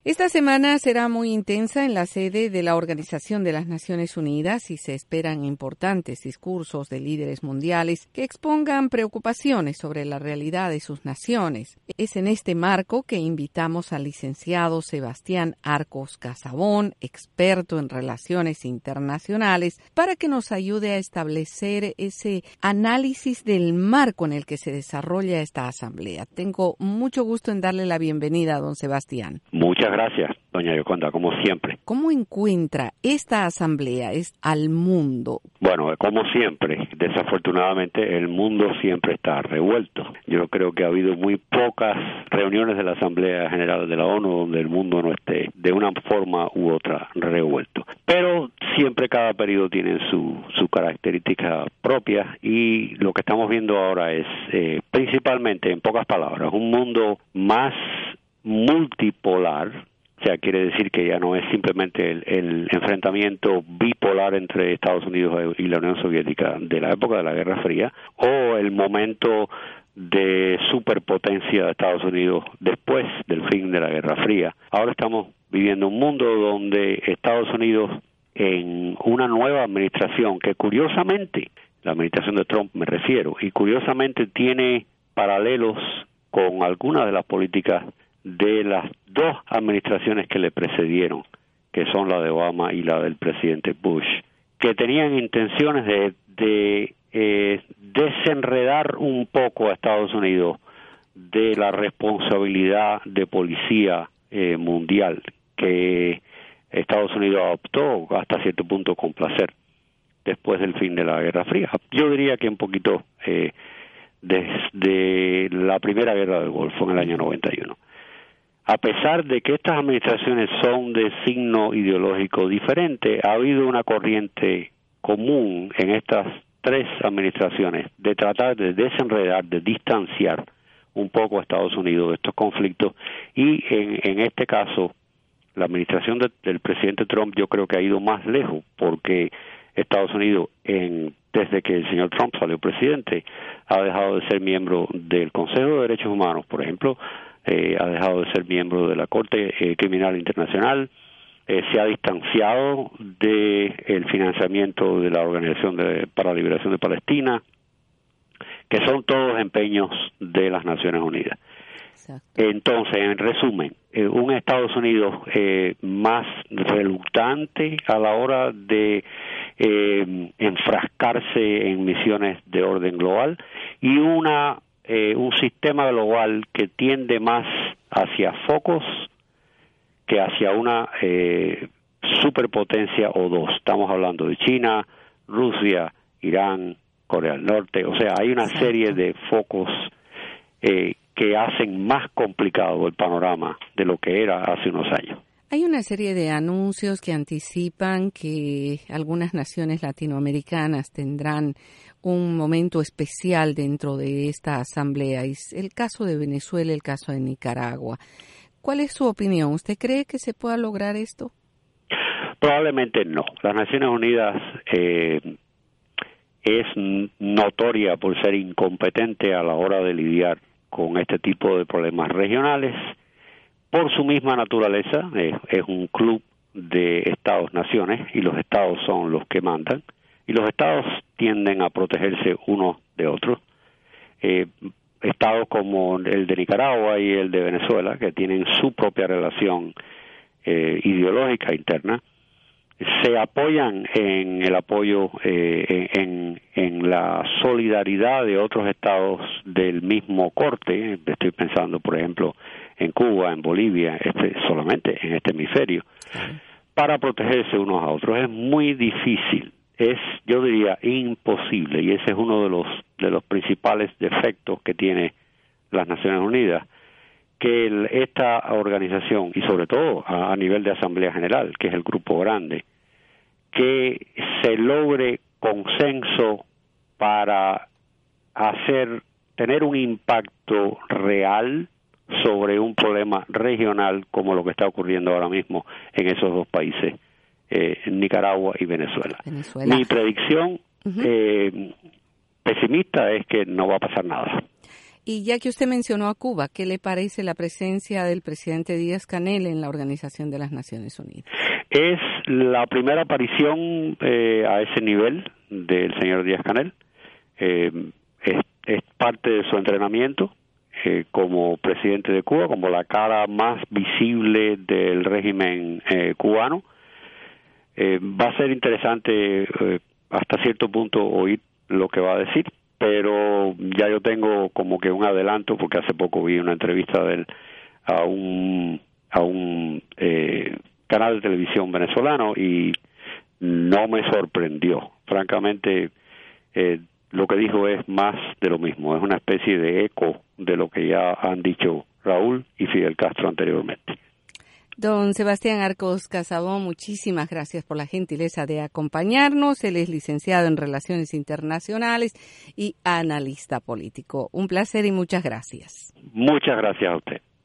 Esta semana será muy intensa en la sede de la Organización de las Naciones Unidas y se esperan importantes discursos de líderes mundiales que expongan preocupaciones sobre la realidad de sus naciones. Es en este marco que invitamos al licenciado Sebastián Arcos Casabón, experto en relaciones internacionales, para que nos ayude a establecer ese análisis del marco en el que se desarrolla esta asamblea. Tengo mucho gusto en darle la bienvenida a don Sebastián. Muchas gracias, doña Yoconda, como siempre. ¿Cómo encuentra esta asamblea al mundo? Bueno, como siempre, desafortunadamente el mundo siempre está revuelto. Yo creo que ha habido muy pocas reuniones de la Asamblea General de la ONU donde el mundo no esté de una forma u otra revuelto. Pero siempre cada periodo tiene su característica propia y lo que estamos viendo ahora es principalmente, en pocas palabras, un mundo más multipolar. O sea, quiere decir que ya no es simplemente el enfrentamiento bipolar entre Estados Unidos y la Unión Soviética de la época de la Guerra Fría, o el momento de superpotencia de Estados Unidos después del fin de la Guerra Fría. Ahora estamos viviendo un mundo donde Estados Unidos, en una nueva administración que curiosamente, la administración de Trump me refiero, y curiosamente tiene paralelos con algunas de las políticas de las dos administraciones que le precedieron, que son la de Obama y la del presidente Bush, que tenían intenciones de desenredar un poco a Estados Unidos de la responsabilidad de policía mundial que Estados Unidos adoptó hasta cierto punto con placer después del fin de la Guerra Fría. Yo diría que un poquito desde la primera guerra del Golfo en el año 91. A pesar de que estas administraciones son de signo ideológico diferente, ha habido una corriente común en estas tres administraciones de tratar de desenredar, de distanciar un poco a Estados Unidos de estos conflictos, y en este caso la administración del presidente Trump yo creo que ha ido más lejos, porque Estados Unidos, desde que el señor Trump salió presidente, ha dejado de ser miembro del Consejo de Derechos Humanos, por ejemplo, ha dejado de ser miembro de la Corte Criminal Internacional, se ha distanciado del financiamiento de la Organización para la Liberación de Palestina, que son todos empeños de las Naciones Unidas. Exacto. Entonces, en resumen, un Estados Unidos más reluctante a la hora de enfrascarse en misiones de orden global, y un sistema global que tiende más hacia focos que hacia una superpotencia o dos. Estamos hablando de China, Rusia, Irán, Corea del Norte. O sea, hay una serie de focos que hacen más complicado el panorama de lo que era hace unos años. Hay una serie de anuncios que anticipan que algunas naciones latinoamericanas tendrán un momento especial dentro de esta asamblea. Es el caso de Venezuela, el caso de Nicaragua. ¿Cuál es su opinión? ¿Usted cree que se pueda lograr esto? Probablemente no. Las Naciones Unidas es notoria por ser incompetente a la hora de lidiar con este tipo de problemas regionales. Por su misma naturaleza, es un club de estados-naciones y los estados son los que mandan, y los estados tienden a protegerse unos de otros. Estados como el de Nicaragua y el de Venezuela, que tienen su propia relación ideológica interna, se apoyan en el apoyo, en la solidaridad de otros estados del mismo corte. Estoy pensando, por ejemplo, en Cuba, en Bolivia, solamente en este hemisferio, para protegerse unos a otros. Es muy difícil, yo diría imposible, y ese es uno de los principales defectos que tiene las Naciones Unidas, que esta organización, y sobre todo a nivel de Asamblea General, que es el grupo grande, que se logre consenso para tener un impacto real sobre un problema regional como lo que está ocurriendo ahora mismo en esos dos países, Nicaragua y Venezuela. Mi predicción pesimista es que no va a pasar nada. Y ya que usted mencionó a Cuba, ¿qué le parece la presencia del presidente Díaz-Canel en la Organización de las Naciones Unidas? Es la primera aparición a ese nivel del señor Díaz-Canel. Es parte de su entrenamiento como presidente de Cuba, como la cara más visible del régimen cubano. Va a ser interesante hasta cierto punto oír lo que va a decir, pero ya yo tengo como que un adelanto, porque hace poco vi una entrevista de él a un canal de televisión venezolano y no me sorprendió. Francamente, lo que dijo es más de lo mismo, es una especie de eco de lo que ya han dicho Raúl y Fidel Castro anteriormente. Don Sebastián Arcos Casabón, muchísimas gracias por la gentileza de acompañarnos. Él es licenciado en Relaciones Internacionales y analista político. Un placer y muchas gracias. Muchas gracias a usted.